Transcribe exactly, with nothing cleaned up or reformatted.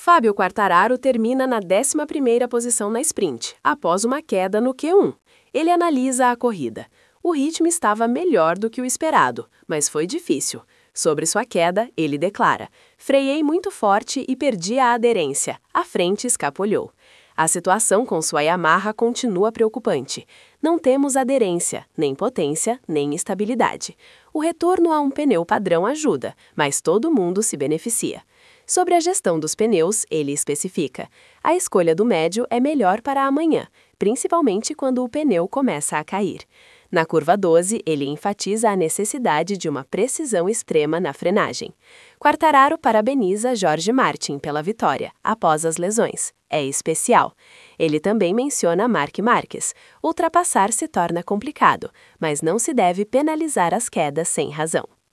Fábio Quartararo termina na décima primeira posição na sprint, após uma queda no Q um. Ele analisa a corrida. O ritmo estava melhor do que o esperado, mas foi difícil. Sobre sua queda, ele declara: "Freiei muito forte e perdi a aderência. A frente escapolhou." A situação com sua Yamaha continua preocupante. Não temos aderência, nem potência, nem estabilidade. O retorno a um pneu padrão ajuda, mas todo mundo se beneficia. Sobre a gestão dos pneus, ele especifica: a escolha do médio é melhor para amanhã, principalmente quando o pneu começa a cair. Na curva doze, ele enfatiza a necessidade de uma precisão extrema na frenagem. Quartararo parabeniza Jorge Martin pela vitória, após as lesões. É especial. Ele também menciona Marc Marquez. Ultrapassar se torna complicado, mas não se deve penalizar as quedas sem razão.